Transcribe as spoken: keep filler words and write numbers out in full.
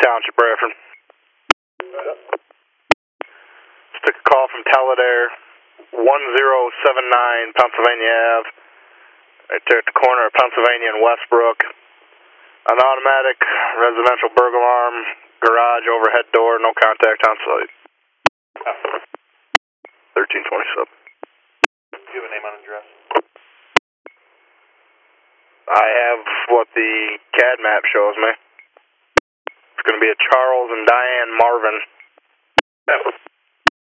Township, Bradford. Just took a call from Talladare, one zero seven nine Pennsylvania Ave, right there at the corner of Pennsylvania and Westbrook. An automatic residential burglar alarm, garage overhead door, no contact on site. thirteen twenty-seven. Do you have a name on address? I have what the C A D map shows me. It's going to be a Charles and Diane Marvin.